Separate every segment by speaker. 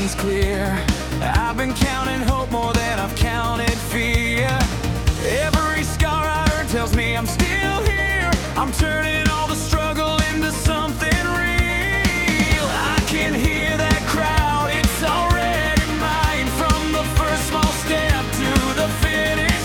Speaker 1: vision's clear. I've been counting hope more than I've counted fear. Every scar I earn tells me I'm still here. I'm turning all the struggle into something real. I can hear that crowd, it's already mine. From the first small step to the finish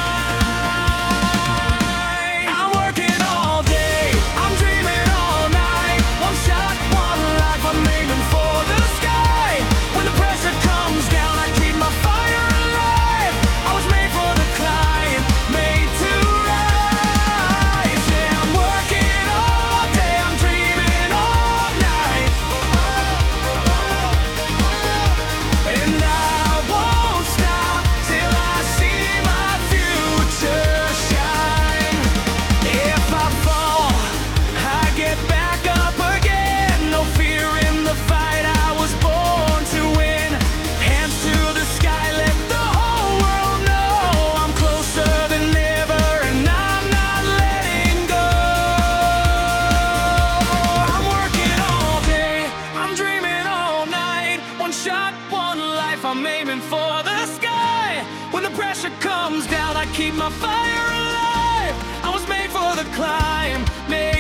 Speaker 1: line. I'm working all day, I'm dreaming all night. One shot, one life, I'm aiming for the sky. When the pressure comes down, I keep my fire alive. I was made for the climb, made to rise. Yeah, I'm working all day, I'm dreaming all night. And I won't stop till I see my future shine. If I fall, I get back up again. No fear in the fight, I was born to win. Hands to the sky, let the whole world know I'm closer than ever and I'm not letting go. I'm working all day, I'm dreaming all night. One shot, one life, I'm aiming for the sky. When the pressure comes down, I keep my fire alive. I was made for the climb, made